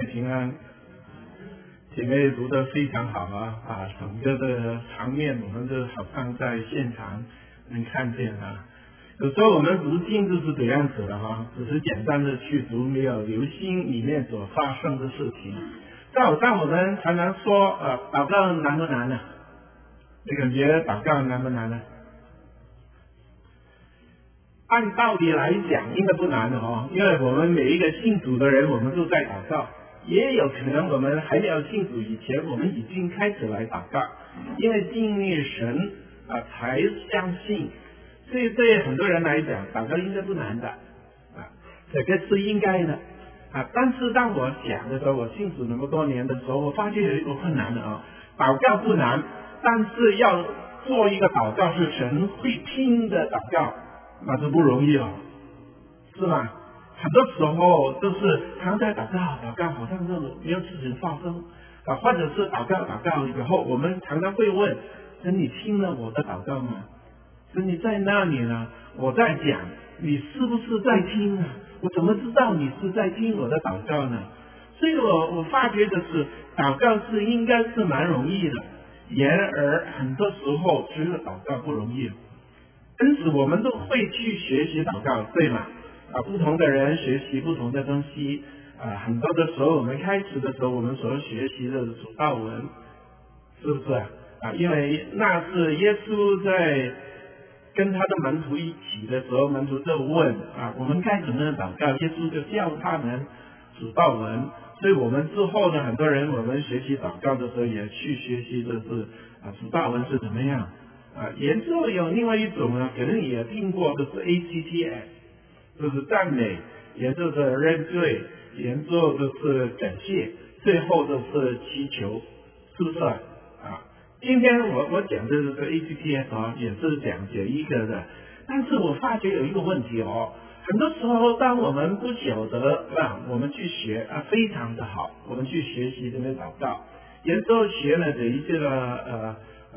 平安，姐妹读得非常好整个的场面我们都好像在现场能看见有时候我们读经就是这样子的只是简单的去读，没有留心里面所发生的事情。好像我们常常说祷告难不难呢？你感觉祷告难不难呢？按道理来讲应该不难的因为我们每一个信主的人我们都在祷告，也有可能我们还没有信主以前我们已经开始来祷告，因为经历神才相信，所以对很多人来讲祷告应该不难的这个是应该的但是当我想的时候，我信主那么多年的时候，我发觉有一个困难的祷告不难，但是要做一个祷告是神会听的祷告，那就不容易了，是吗？很多时候都是常在祷告好像就没有事情发生或者是祷告以后，我们常常会问神，你听了我的祷告吗？神，你在那里呢？我在讲，你是不是在听啊？我怎么知道你是在听我的祷告呢？所以我发觉的是祷告是应该是蛮容易的，然而很多时候只有祷告不容易，因此我们都会去学习祷告，对吗？不同的人学习不同的东西很多的时候我们开始的时候我们所学习的主道文，是不是因为那是耶稣在跟他的门徒一起的时候，门徒就问我们该怎么样祷告，耶稣就教他们主道文。所以我们之后呢，很多人我们学习祷告的时候也去学习的是主道文是怎么样研究有另外一种可能也听过的是 ACTS， 就是赞美，研究的认罪，研究的是感谢，最后的是祈求，是不是今天我讲的这个 ACTS 也是讲解一个的，但是我发觉有一个问题很多时候当我们不晓得我们去学非常的好，我们去学习这个祷告，有时候学了这一些的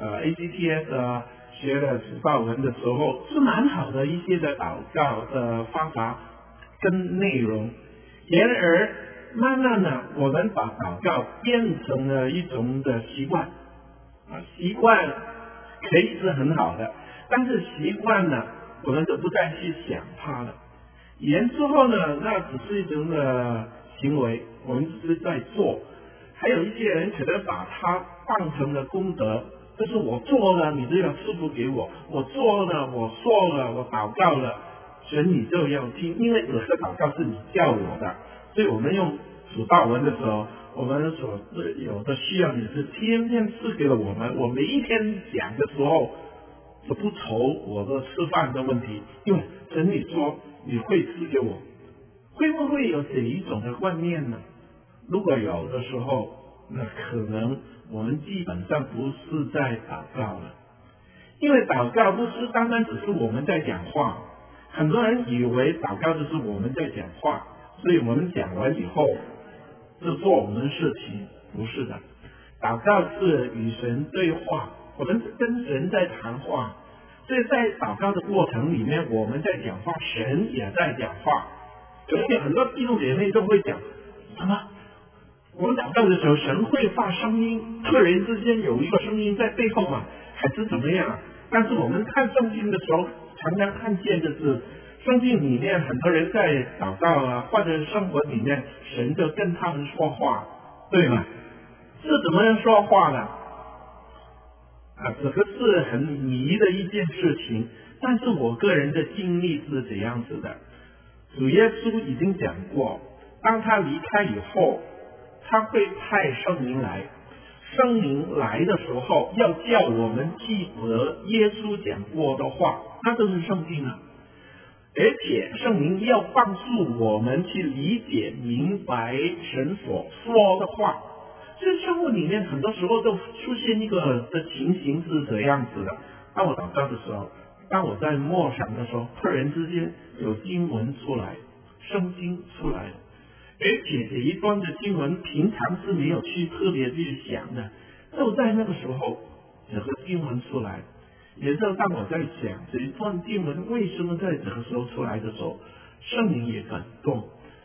ACTS 学了主道文的时候是蛮好的一些的祷告的方法跟内容，然而慢慢的我们把祷告变成了一种的习惯习惯可以是很好的，但是习惯呢我们就不再去想它了，然之后呢那只是一种的行为，我们只是在做，还有一些人可能把它当成了功德，就是我做了你就要赐福给我，我做了我说了我祷告了，神你就要听，因为这个祷告是你叫我的，所以我们用主道文的时候，我们所有的需要你是天天赐给了我们，我每一天讲的时候就不愁我的吃饭的问题，因为神你说你会赐给我，会不会有这一种的观念呢？如果有的时候，那可能我们基本上不是在祷告了，因为祷告不是单单只是我们在讲话，很多人以为祷告就是我们在讲话，所以我们讲完以后就做我们的事情，不是的，祷告是与神对话，我们跟神在谈话，所以在祷告的过程里面我们在讲话，神也在讲话。所以很多弟兄姐妹都会讲什么我们祷告的时候神会发声音，个人之间有一个声音在背后还是怎么样但是我们看圣经的时候常常看见的是圣经里面很多人在祷告或者生活里面神就跟他们说话，对吗？是怎么样说话呢这个是很迷的一件事情，但是我个人的经历是怎样子的，主耶稣已经讲过，当他离开以后他会派圣灵来，圣灵来的时候要叫我们记得耶稣讲过的话，那就是圣经而且圣灵要帮助我们去理解明白神所说的话。所以生活里面很多时候都出现一个的情形是这样子的，当我祷告的时候，当我在默想的时候，突然之间有经文出来，圣经出来，而且这一段的经文平常是没有去特别去想的，就在那个时候这个经文出来，也就是当我在想这一段经文为什么在这个时候出来的时候，圣灵也感动，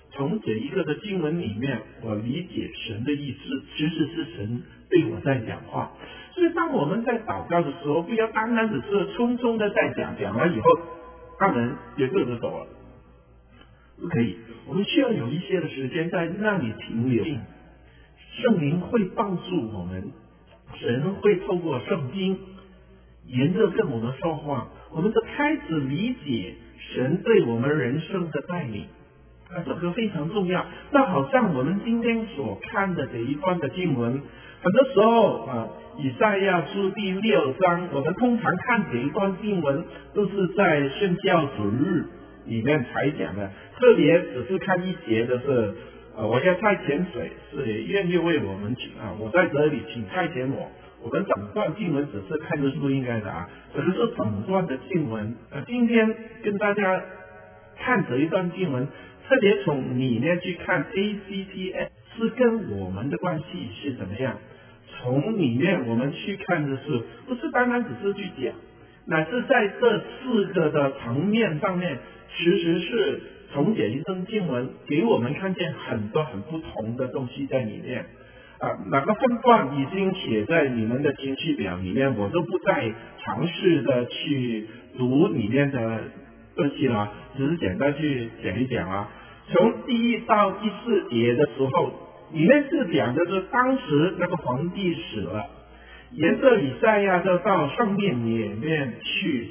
从这一个的经文里面，我理解神的意思，其实是神对我在讲话。所以当我们在祷告的时候，不要单单只是匆匆的在讲完以后，当然也各自走了，不可以。我们需要有一些的时间在那里停留。圣灵会帮助我们，神会透过圣经沿着跟我们说话，我们就开始理解神对我们人生的带领。这个非常重要。那好像我们今天所看的这一段的经文，很多时候以赛亚书第6章，我们通常看这一段经文都是在圣教主日里面才讲的，特别只是看一节的是我要差遣谁，是愿意为我们我在这里请差遣我。我们整段经文只是看的是不应该的这个是整段的经文。今天跟大家看这一段经文，特别从里面去看 ACTS 是跟我们的关系是怎么样。从里面我们去看的是，不是单单只是去讲，乃是在这4个的层面上面，其实是从这一段经文给我们看见很多很不同的东西在里面。哪个分段已经写在你们的经序表里面，我都不再尝试的去读里面的东西了，只是简单去讲一讲从第1到第4节的时候，里面是讲的是当时那个皇帝死了，沿着以赛亚就到圣殿里面去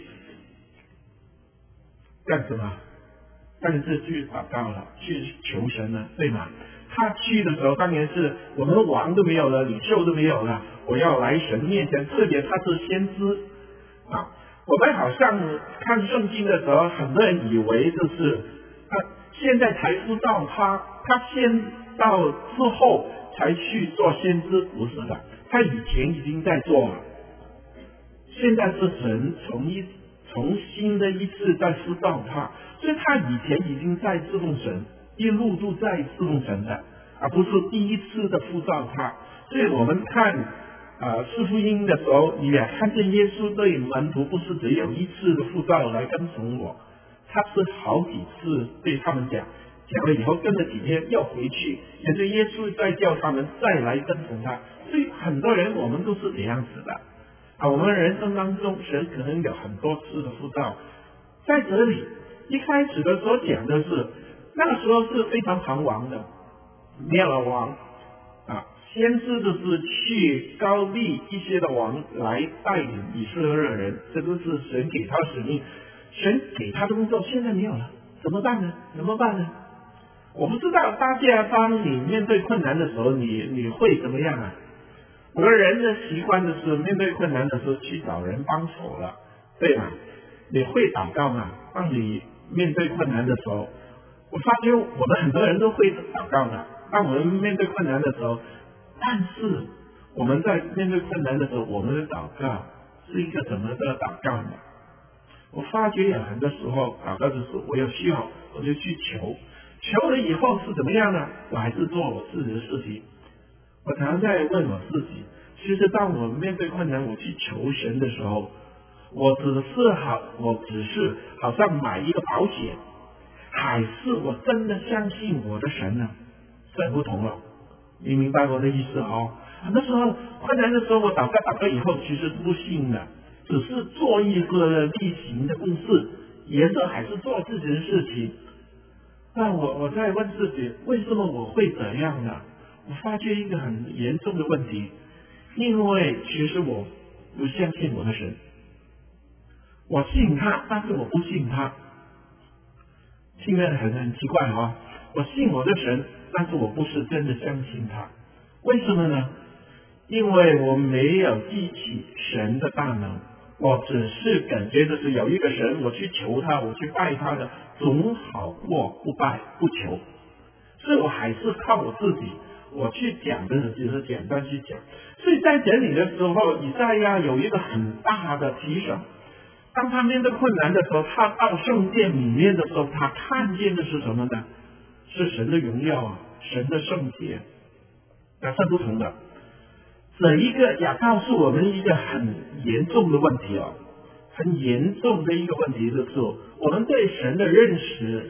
干什么？但是去祷告了，去求神了，对吗？他去的时候，当然是我们王都没有了，领袖都没有了，我要来神面前。特别他是先知我们好像看圣经的时候，很多人以为就是现在才知道他先到之后才去做先知，不是的，他以前已经在做了。现在是神重新的一次在知道他，所以他以前已经在侍奉神，一路都在侍奉神的，而不是第一次的呼召他。所以我们看四福音的时候，你也看见耶稣对门徒不是只有一次的呼召来跟从我，他是好几次对他们讲了以后跟了几天要回去，也是耶稣再叫他们再来跟从他。所以很多人我们都是这样子的我们人生当中神可能有很多次的呼召。在这里一开始的时候讲的是那个时候是非常彷徨的，灭了王先知就是去高立一些的王来带领以色列人，这都是神给他使命，神给他的工作现在没有了，怎么办呢？我不知道大家当你面对困难的时候，你会怎么样我们人的习惯的是面对困难的时候去找人帮手了，对吗？你会祷告吗？当你面对困难的时候，我发觉我们很多人都会祷告的。当我们面对困难的时候，但是我们在面对困难的时候，我们的祷告是一个怎么的祷告呢？我发觉有很多时候祷告的时候，我有需要我就去求了以后是怎么样呢？我还是做我自己的事情。我常常在问我自己，其实当我面对困难我去求神的时候，我只是好像买一个保险，还是我真的相信我的神呢？这不同了，你明白我的意思很多时候困难的时候，我祷告以后其实不信的，只是做一个例行的公事，沿着还是做自己的事情。那我在问自己，为什么我会这样呢？我发觉一个很严重的问题，因为其实我不相信我的神，我信他，但是我不信他。现在很奇怪我信我的神，但是我不是真的相信他。为什么呢？因为我没有记起神的大能，我只是感觉就是有一个神，我去求他，我去拜他的，总好过不拜不求。所以我还是靠我自己，我去讲的只是简单去讲。所以在这里的时候，以赛亚有一个很大的提升。当他面对困难的时候，他到圣殿里面的时候，他看见的是什么呢？是神的荣耀神的圣洁。那是不同的。这一个也告诉我们一个很严重的问题很严重的一个问题就是我们对神的认识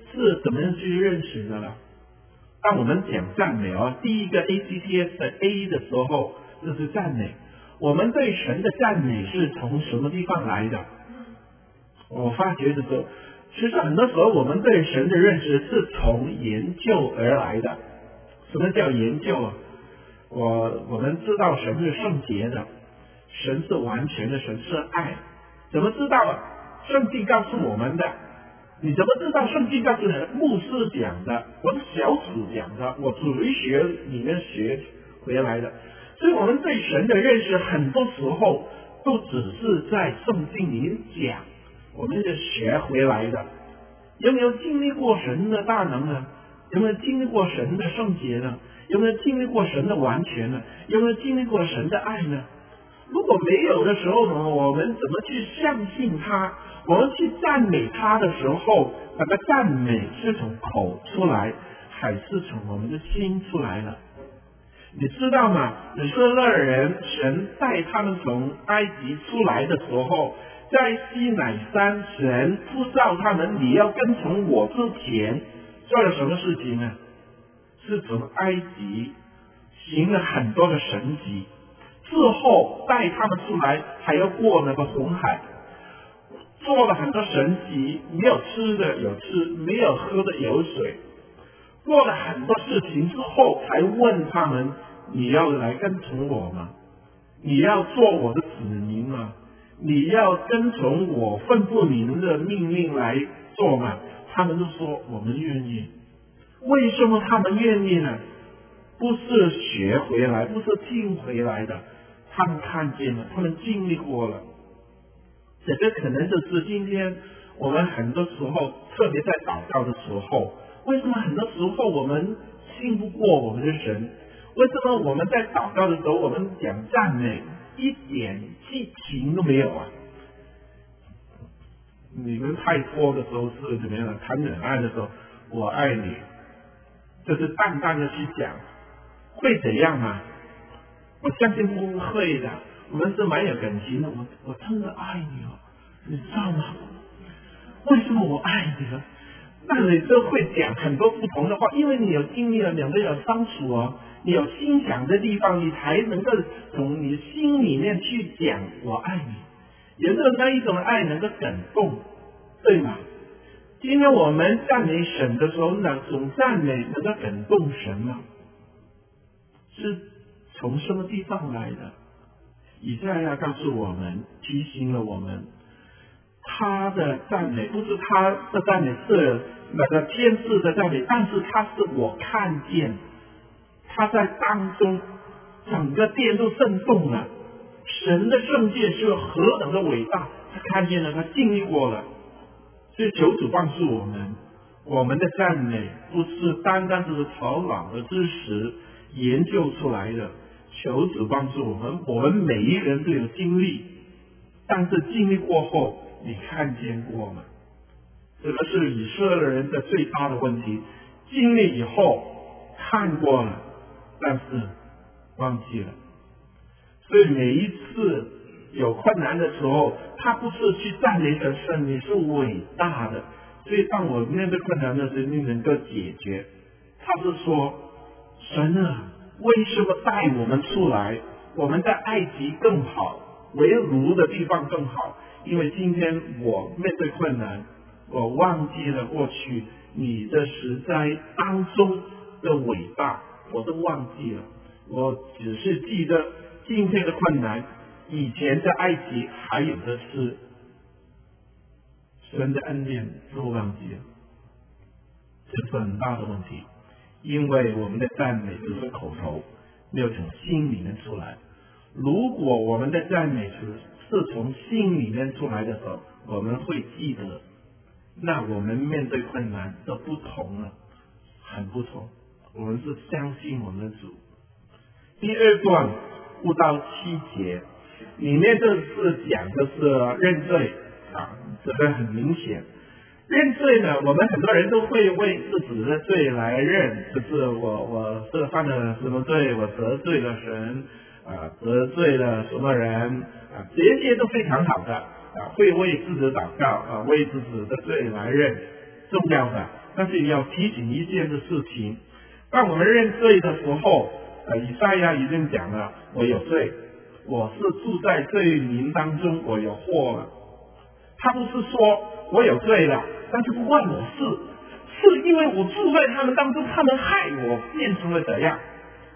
是怎么样去认识的呢？当我们讲赞美第一个 ACTS 的 A 的时候，就是赞美。我们对神的赞美是从什么地方来的？我发觉的时候，其实很多时候我们对神的认识是从研究而来的。什么叫研究啊？我们知道神是圣洁的，神是完全的，神是爱。怎么知道啊？圣经告诉我们的。你怎么知道圣经告诉你？牧师讲的，我的小组讲的，我主日学里面学回来的。所以我们对神的认识很多时候都只是在圣经里面讲，我们就学回来的。有没有经历过神的大能呢？有没有经历过神的圣洁呢？有没有经历过神的完全呢？有没有经历过神的爱呢？如果没有的时候呢，我们怎么去相信他？我们去赞美他的时候，那个赞美是从口出来，还是从我们的心出来的？你知道吗？以色列人，神带他们从埃及出来的时候，在西乃山，神呼召他们，你要跟从我之前做了什么事情呢？是从埃及行了很多的神迹，之后带他们出来，还要过那个红海，做了很多神迹，没有吃的有吃，没有喝的有水，做了很多事情之后，才问他们：你要来跟从我吗？你要做我的子民吗？你要跟从我吩咐你们的命令来做吗？他们就说：我们愿意。为什么他们愿意呢？不是学回来，不是听回来的，他们看见了，他们经历过了。这个可能就是今天我们很多时候，特别在祷告的时候，为什么很多时候我们信不过我们的神？为什么我们在祷告的时候，我们讲赞美一点激情都没有啊？你们太多的时候是怎么样的？谈恋爱的时候，我爱你，就是淡淡的去讲，会怎样啊？我相信不会的。我们是蛮有感情的，我真的爱你哦，你知道吗？为什么我爱你呢？那你就会讲很多不同的话，因为你有经历了两个人相处哦，你有心想的地方，你才能够从你心里面去讲我爱你，有的那一种爱能够感动，对吗？今天我们赞美神的时候，那种赞美能够感动神吗？是从什么地方来的？以赛亚告诉我们，提醒了我们，他的赞美不是他的赞美是那个天赐的赞美，但是他是我看见他在当中整个殿都震动了，神的圣洁是何等的伟大，他看见了，他经历过了。所以求主帮助我们，我们的赞美不是单单是头脑的知识研究出来的，求主帮助我们，我们每一个人都有经历，但是经历过后，你看见过吗？这个是以色列人的最大的问题，经历以后看过了，但是忘记了。所以每一次有困难的时候，他不是去赞美神，你是伟大的。所以当我面对困难的时候，你能够解决。他是说，神啊，为什么带我们出来？我们在埃及更好，为奴的地方更好。因为今天我面对困难，我忘记了过去你的实在当中的伟大，我都忘记了。我只是记得今天的困难，以前在埃及还有的是神的恩典，都忘记了，这是很大的问题。因为我们的赞美只是口头，没有从心里面出来。如果我们的赞美是从心里面出来的时候，我们会记得，那我们面对困难都不同了，很不同。我们是相信我们的主。第二段5到7节里面就是讲的是认罪啊，这个很明显。认罪呢，我们很多人都会为自己的罪来认，就是我是犯了什么罪，我得罪了神得罪了什么人这些都非常好的会为自己祷告为自己的罪来认，重要的。 但是要提醒一件的事情，当我们认罪的时候，以赛亚已经讲了，我有罪，我是住在罪民当中，我有祸了。他不是说我有罪了，但是不关我事，是因为我住在他们当中，他们害我变成了怎样。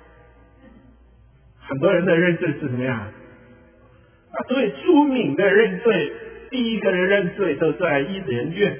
很多人的认罪是怎么样？最出名的认罪，第一个人认罪都在伊甸园，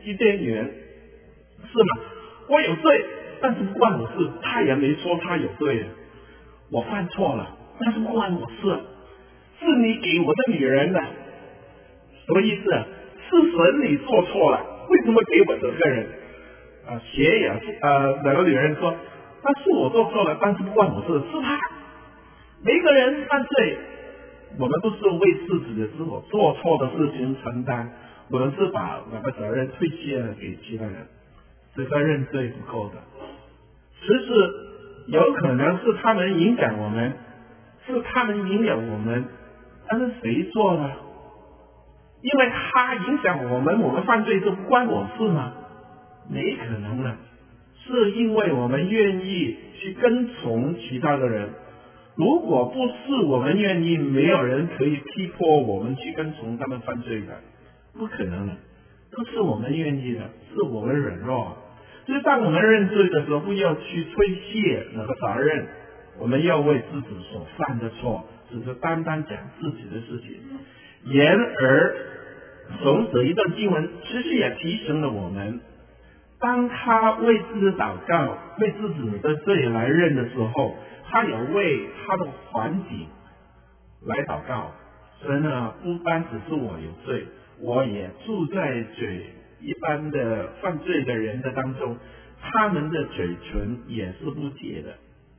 是吗？我有罪，但是不关我事，他也没说他有罪，我犯错了，但是不关我事，是你给我的女人的，什么意思？是神你做错了，为什么给我这个人？邪也哪个女人说，那是我做错了，但是不关我事，是他。每个人犯罪，我们都是为自己的做错的事情承担，我们是把那个责任推卸了给其他人，这个认罪不够的。其实有可能是他们影响我们，是他们影响我们，但是谁做呢？因为他影响我们犯罪就不关我事吗？没可能的，是因为我们愿意去跟从其他的人。如果不是我们愿意，没有人可以逼迫我们去跟从他们犯罪的，不可能的，都是我们愿意的，是我们软弱。所以当我们认罪的时候，不要去推卸那个责任，我们要为自己所犯的错，只是单单讲自己的事情。然而从这一段经文其实也提醒了我们，当他为自己祷告，为自己的罪来认的时候，他也为他的环境来祷告。所以呢，不单只是我有罪，我也住在罪一般的犯罪的人的当中，他们的嘴唇也是不洁的。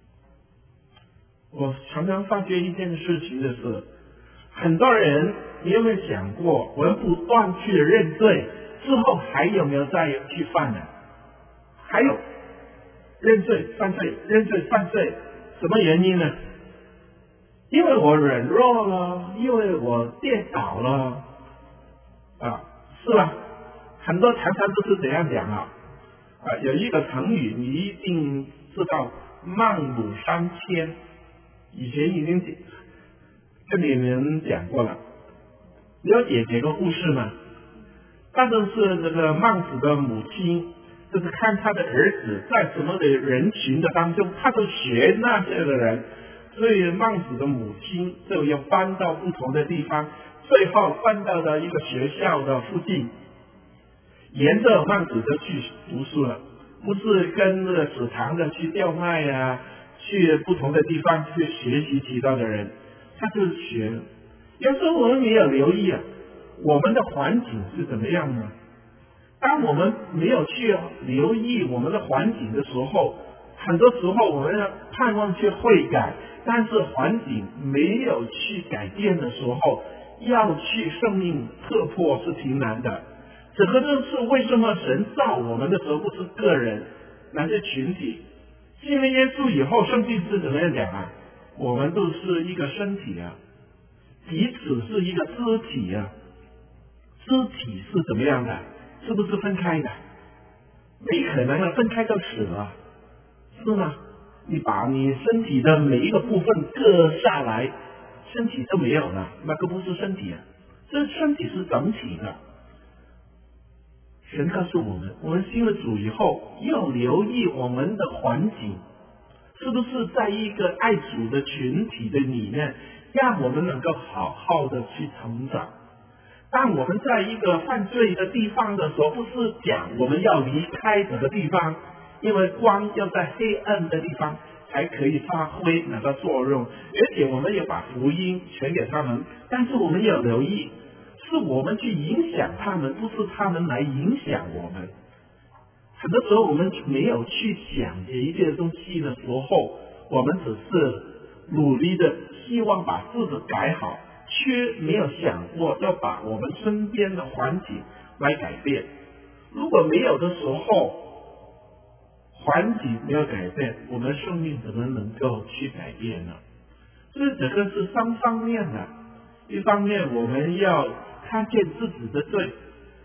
我常常发觉一件事情的是，很多人，你有没有想过，我们不断去认罪之后，还有没有再去犯呢？还有认罪犯罪，认罪犯罪，什么原因呢？因为我软弱了，因为我跌倒了，是吧？很多常常都是这样讲有一个成语你一定知道，孟母三迁，以前已经跟你们讲过了。了解这个故事吗？但是这个孟子的母亲，就是看他的儿子在什么的人群的当中，他就学那些的人，所以孟子的母亲就要搬到不同的地方，最后搬到了一个学校的附近，沿着孟子就去读书了，不是跟那个食堂的去调卖去不同的地方去学习其他的人，他就是学。有时候我们没有留意我们的环境是怎么样呢？当我们没有去留意我们的环境的时候，很多时候我们要盼望去悔改，但是环境没有去改变的时候，要去生命突破是挺难的。这个就是为什么神造我们的时候不是个人，那是群体。信了耶稣以后，圣经是怎么样讲我们都是一个身体彼此是一个肢体肢体是怎么样的？是不是分开的？没可能分开就死了，是吗？你把你身体的每一个部分割下来，身体就没有了，那个不是身体这身体是整体的。神告诉我们信了主以后，要留意我们的环境是不是在一个爱主的群体的里面，让我们能够好好的去成长。当我们在一个犯罪的地方的时候，不是讲我们要离开这个地方，因为光要在黑暗的地方才可以发挥那个作用，而且我们也把福音传给他们，但是我们要留意，是我们去影响他们，不是他们来影响我们。很多时候我们没有去想这一些东西的时候，我们只是努力的希望把自己改好，却没有想过要把我们身边的环境来改变。如果没有的时候，环境没有改变，我们生命怎么能够去改变呢？所以这个是三方面的。一方面我们要看见自己的罪，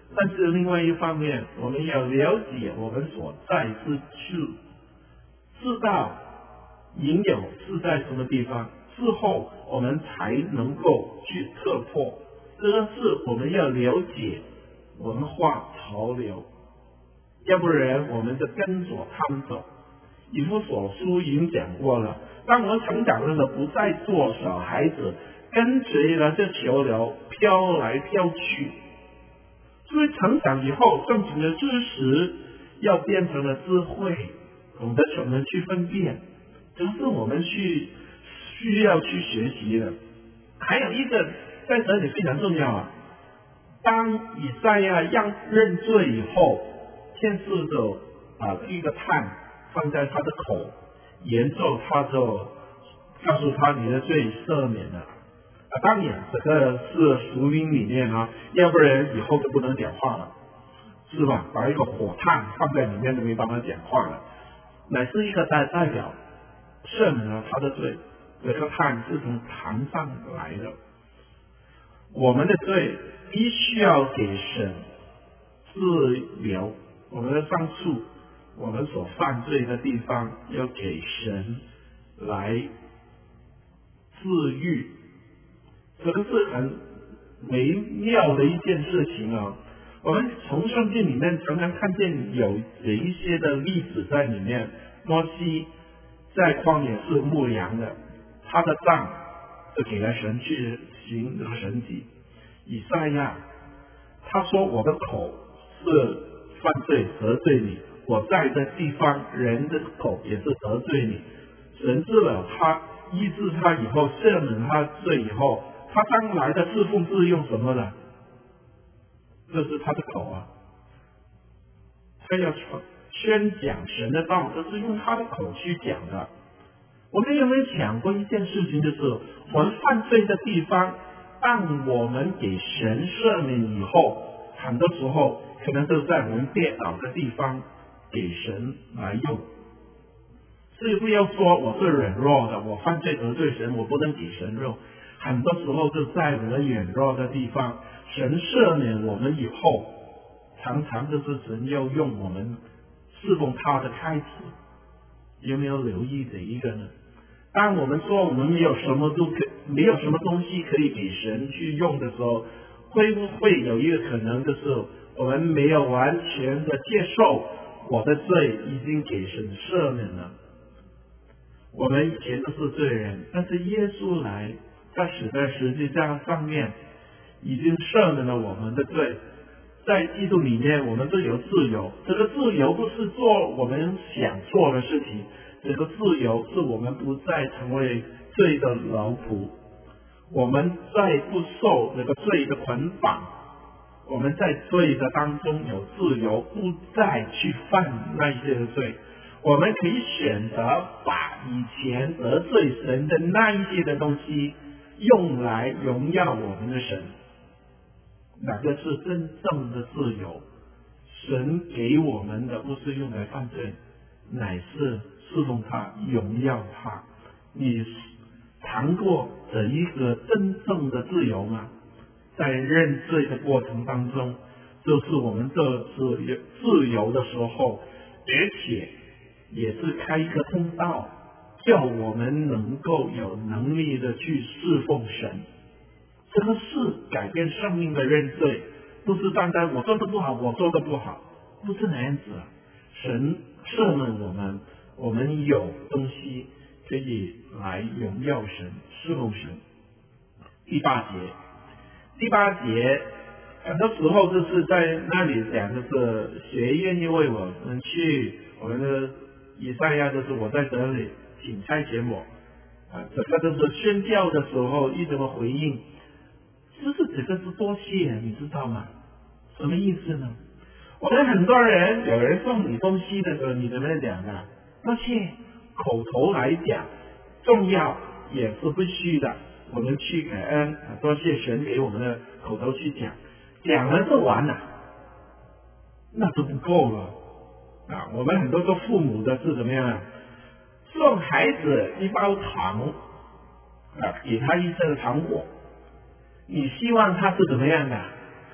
但是另外一方面，我们要了解我们所在之处，知道引诱是在什么地方，之后我们才能够去突破。这个是我们要了解文化潮流，要不然我们就跟着他们走。以弗所书已经讲过了，当我们成长的时候，不再做小孩子，跟随了这潮流飘来飘去。所以成长以后，正经的知识要变成了智慧，懂得怎么去分辨，这是我们需要去学习的。还有一个在这里非常重要啊，当以赛亚认罪以后，天使就把一个炭放在他的口，沿着他就告诉他你的罪赦免了。当然这个是属灵里面啊，要不然以后就不能讲话了，是吧？把一个火炭放在里面都没办法讲话了，乃是一个代表赦免了他的罪。这个炭是从坛上来的，我们的罪必须要给神自由，我们的上诉，我们所犯罪的地方要给神来治愈，这个是很微妙的一件事情啊。我们从圣经里面常常看见有一些的例子在里面。摩西在旷野是牧羊的，他的杖就给了神去行这个神迹。以赛亚他说我的口是犯罪得罪你，我在的地方人的口也是得罪你。神治了他，医治他以后，赦免他罪以后，他将来的侍奉是用什么呢？这是他的口啊，他要宣讲神的道，这是用他的口去讲的。我们有没有想过一件事情，就是我们犯罪的地方，当我们给神赦免以后，很多时候可能都在我们跌倒的地方给神来用。所以不要说我是软弱的，我犯罪得罪神，我不能给神用。很多时候就在我们软弱的地方，神赦免我们以后，常常就是神要用我们侍奉他的开始。有没有留意这一个呢？当我们说我们没有什么东西可以给神去用的时候，会不会有一个可能，就是我们没有完全的接受我的罪已经给神赦免了？我们以前都是罪人，但是耶稣来，他死在十字架上面，已经赦免了我们的罪。在基督里面，我们都有自由。这个自由不是做我们想做的事情，这个自由是我们不再成为罪的奴仆，我们再不受这个罪的捆绑，我们在罪的当中有自由，不再去犯那一些的罪。我们可以选择把以前得罪神的那一些的东西用来荣耀我们的神。哪个是真正的自由？神给我们的不是用来犯罪，乃是侍奉他，荣耀他。你尝过这一个真正的自由吗？在认罪的过程当中，就是我们这自由的时候，而且也是开一个通道，叫我们能够有能力的去侍奉神。这个是改变生命的认罪，不是单单我做的不好，我做的不好，不是那样子。神赦免我们，我们有东西可以来荣耀神，侍奉神。第八节，很多时候就是在那里讲，就是谁愿意为我们去，我们的以赛亚就是我在这里，请差遣我。这个就是宣教的时候一直的回应。就是这个是多谢，你知道吗？什么意思呢？我们很多人，有人送你东西的时候，你怎么讲啊？多谢，口头来讲重要，也是必须的。我们去感恩，多谢神给我们的口头去讲了就完了，那就不够了啊！我们很多个父母的是怎么样啊？送孩子一包糖啊，给他一车糖果。你希望他是怎么样的？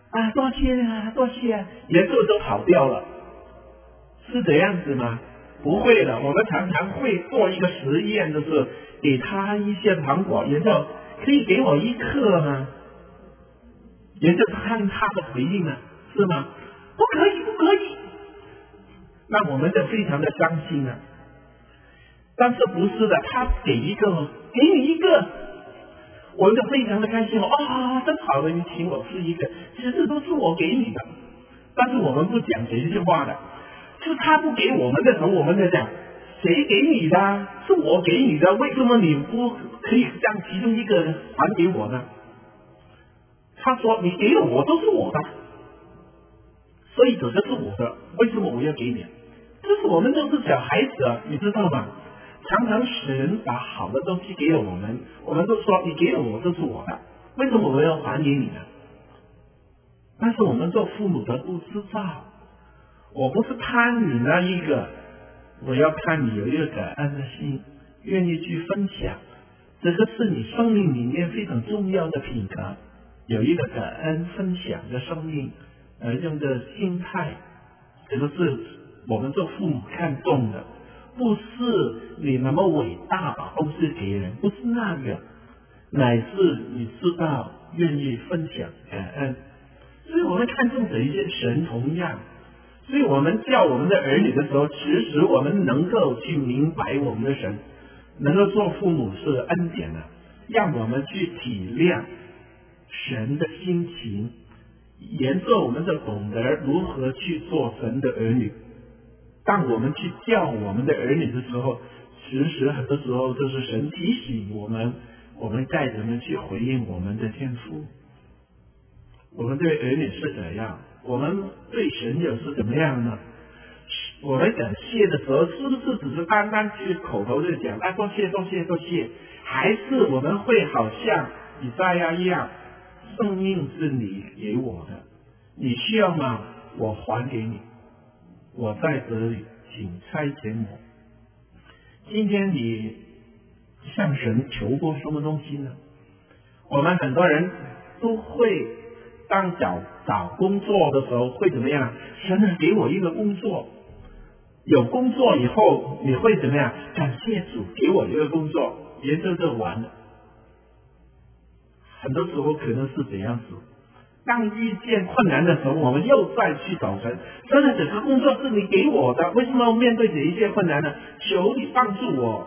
啊，多谢啊，多谢啊，人就跑掉了，是这样子吗？不会的，我们常常会做一个实验，就是给他一些糖果，然后可以给我一颗吗？然后看他的回应啊，是吗？不可以，不可以。那我们就非常的伤心啊。但是不是的，他给一个，给你一个，我们就非常的开心哦，真好的，你请我吃一个，其实都是我给你的。但是我们不讲这句话的，是他不给我们的时候，我们在讲谁给你的？是我给你的，为什么你不可以将其中一个还给我呢？他说你给了我都是我的，所以这个是我的，为什么我要给你？就是我们都是小孩子啊，你知道吗？常常神把好的东西给了我们，我们都说你给了我，这是我的，为什么我要还给你呢？但是我们做父母的不知道，我不是贪你那一个，我要看你有一个感恩的心，愿意去分享，这个是你生命里面非常重要的品格，有一个感恩分享的生命，用的心态，这个是我们做父母看重的。不是你那么伟大把东西给人，不是那个，乃是你知道愿意分享感恩。所以我们看重这一些神同样，所以我们教我们的儿女的时候，其实我们能够去明白我们的神，能够做父母是恩典的，让我们去体谅神的心情，沿着我们就懂得如何去做神的儿女。当我们去教我们的儿女的时候，其实很多时候就是神提醒我们，我们该怎么去回应我们的天父。我们对儿女是怎样，我们对神又是怎么样呢？我们感谢的时候，是不是只是单单去口头就讲多谢多谢多谢，还是我们会好像以赛亚一样，生命是你给我的，你需要吗？我还给你，我在这里，请差遣我。今天你向神求过什么东西呢？我们很多人都会当找工作的时候会怎么样？神啊，给我一个工作。有工作以后，你会怎么样？感谢主给我一个工作，研究就完了。很多时候可能是这样子。当遇见困难的时候，我们又再去找神。神啊，这个工作是你给我的，为什么面对这一些困难呢？求你帮助我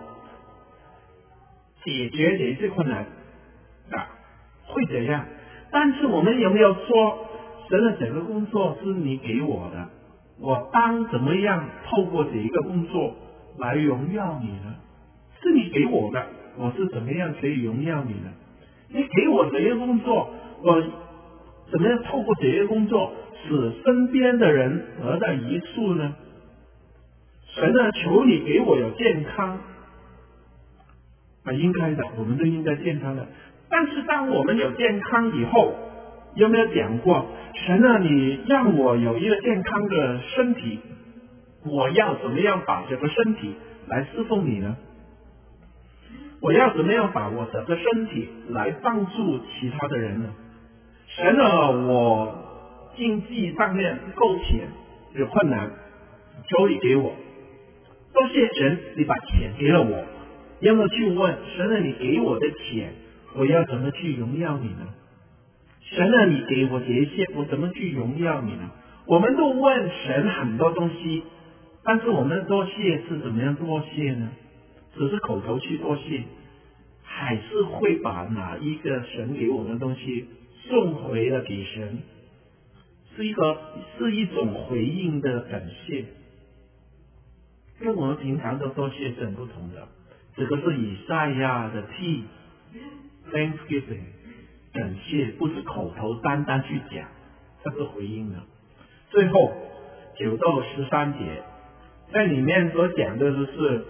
解决这些困难啊，会这样。但是我们有没有说，神啊，这个工作是你给我的，我当怎么样透过这一个工作来荣耀你呢？是你给我的，我是怎么样可以荣耀你呢？你给我这个工作，我怎么样透过这些工作使身边的人得到益处呢？神啊，求你给我有健康啊，应该的，我们都应该健康的。但是当我们有健康以后，有没有讲过，神啊，你让我有一个健康的身体，我要怎么样把这个身体来侍奉你呢？我要怎么样把我这个身体来帮助其他的人呢？神啊，我经济上面不够钱，有困难，求你给我。多谢神，你把钱给了我，要么去问神啊，你给我的钱，我要怎么去荣耀你呢？神啊，你给我这些，我怎么去荣耀你呢？我们都问神很多东西，但是我们的多谢是怎么样多谢呢？只是口头去多谢，还是会把哪一个神给我们的东西送回了给神，是一种回应的感谢，跟我们平常的多谢是很不同的。这个是以赛亚的 Thanksgiving 感谢，不是口头单单去讲，这是回应的。最后9到13节，在里面所讲的就是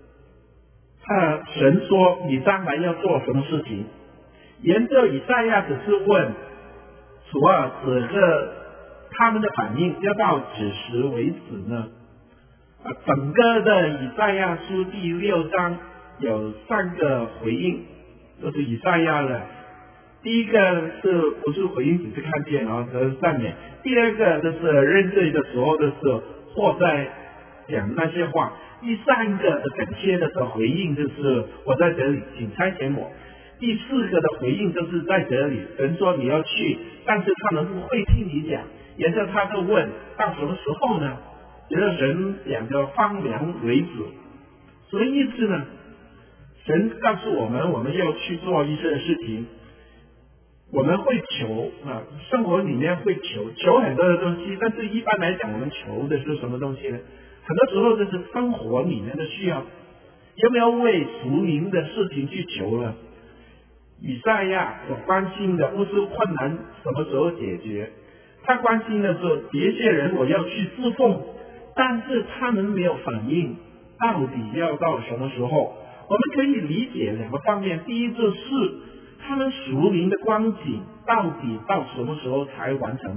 神说你将来要做什么事情，沿着以赛亚只是问主啊，这个他们的反应要到几时为止呢？整个的以赛亚书第6章有3个回应，就是以赛亚的第一个是不是回应只是看见啊，这是赞美；第二个就是认罪的时候的是或在讲那些话；第三个的感谢的回应就是我在这里，请差遣我；第四个的回应就是在这里，神说你要去，但是他们不会听你讲，然后他就问到什么时候呢？觉得神讲的方量为止，什么意思呢？神告诉我们，我们要去做一些事情，我们会求啊，生活里面会求很多的东西，但是一般来讲，我们求的是什么东西呢？很多时候就是生活里面的需要，有没有为属灵的事情去求呢？以赛亚所关心的不是困难什么时候解决，他关心的是别些人我要去侍奉，但是他们没有反应，到底要到什么时候？我们可以理解两个方面，第一就是他们属灵的光景到底到什么时候才完成，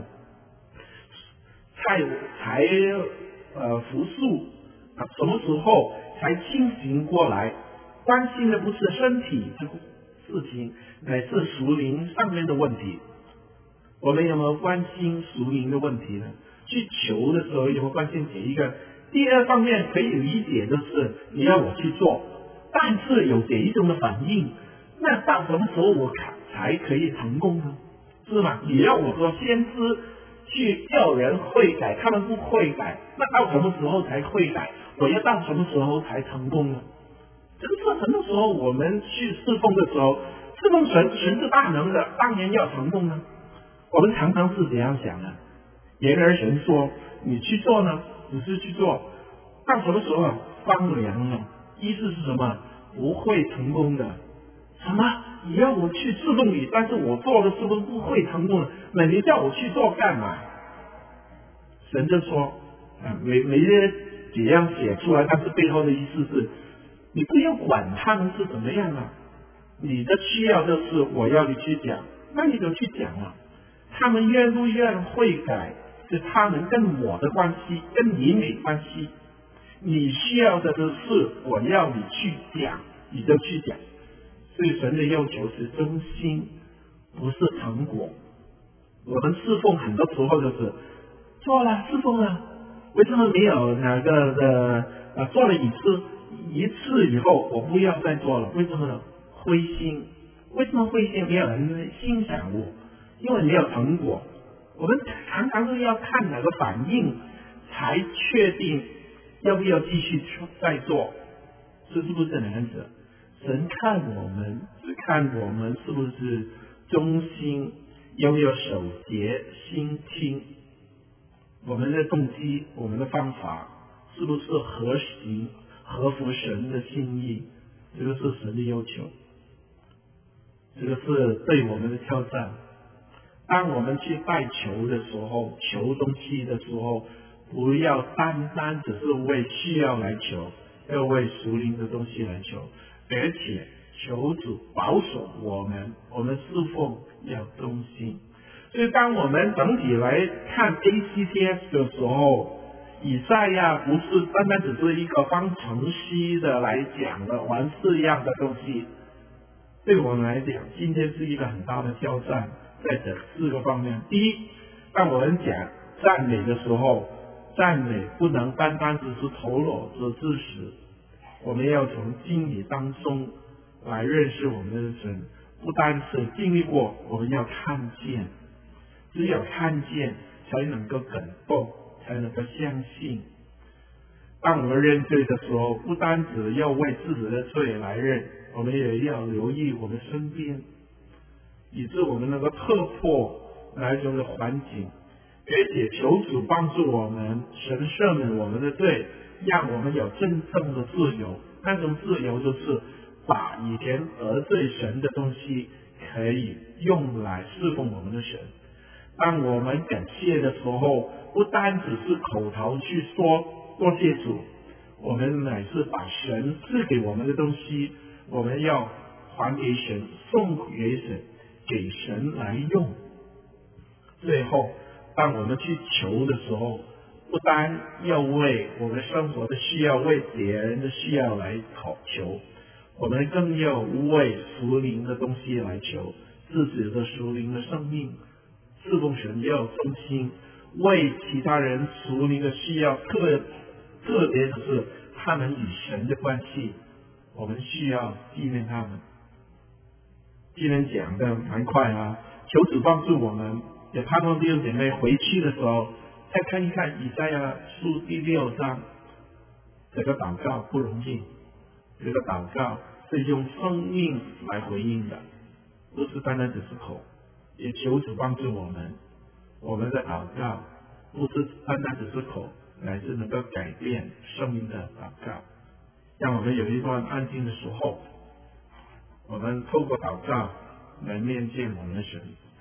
才复述啊，什么时候才清醒过来？关心的不是身体的事情，乃是属灵上面的问题。我们有没有关心属灵的问题呢？去求的时候有没有关心这一个？第二方面可以理解的是，你要我去做，但是有这一种的反应，那到什么时候我才可以成功呢？是吗？你要我说先知去叫人悔改，他们不悔改，那到什么时候才悔改？我要到什么时候才成功呢？就是很多时候我们去侍奉的时候，侍奉神是大能的，当然要成功呢。我们常常是这样想的，然而神说你去做呢，只是去做，到什么时候方量呢？意思是什么？不会成功的。什么？你要我去侍奉你，但是我做的是不是不会成功的？那你叫我去做干嘛？神就说没这样写出来，但是背后的意思是，你不要管他们是怎么样啊，你的需要就是我要你去讲，那你就去讲啊。他们愿不愿悔改，是他们跟我的关系，跟你没关系。你需要的就是我要你去讲，你就去讲。所以神的要求是忠心，不是成果。我们侍奉很多时候就是做了侍奉了，为什么没有哪个的做了一次以后我不要再做了？为什么呢？灰心。为什么灰心？没有人欣赏我，因为没有成果。我们常常都要看哪个反应，才确定要不要继续再做，是不是那样子？神看我们是看我们是不是忠心，有没有守节心听，我们的动机，我们的方法是不是合乎神的心意？这个是神的要求，这个是对我们的挑战。当我们去拜求的时候，求东西的时候，不要单单只是为需要来求，要为属灵的东西来求，而且求主保守我们侍奉要忠心。所以当我们整体来看 ACTS 的时候，以赛亚不是单单只是一个方程式的来讲的玩式样的东西，对我们来讲，今天是一个很大的挑战，在这4个方面。第一，当我们讲赞美的时候，赞美不能单单只是头脑之知识，我们要从经历当中来认识我们的神，不单是经历过，我们要看见，只有看见才能够感动，才能够相信。当我们认罪的时候，不单只要为自己的罪来认，我们也要留意我们身边，以致我们能够突破那一种的环境，而且求主帮助我们，神赦免我们的罪，让我们有真正的自由。那种自由就是把以前得罪神的东西可以用来侍奉我们的神。当我们感谢的时候，不单只是口头去说多谢主，我们乃是把神赐给我们的东西，我们要还给神，送给神，给神来用。最后当我们去求的时候，不单要为我们生活的需要，为别人的需要来求，我们更要为属灵的东西来求， 自己的属灵的生命，侍奉神也有忠心，为其他人属灵的需要，特别的是他们与神的关系，我们需要纪念他们。今天讲的蛮快啊，求主帮助我们，也盼望弟兄姐妹回去的时候再看一看以赛亚书第6章。这个祷告不容易，这个祷告是用生命来回应的，不是单单只是口。也求主帮助我们，我们的祷告不是单单只是口，乃是能够改变生命的祷告。让我们有一段安静的时候，我们透过祷告来面见我们的神。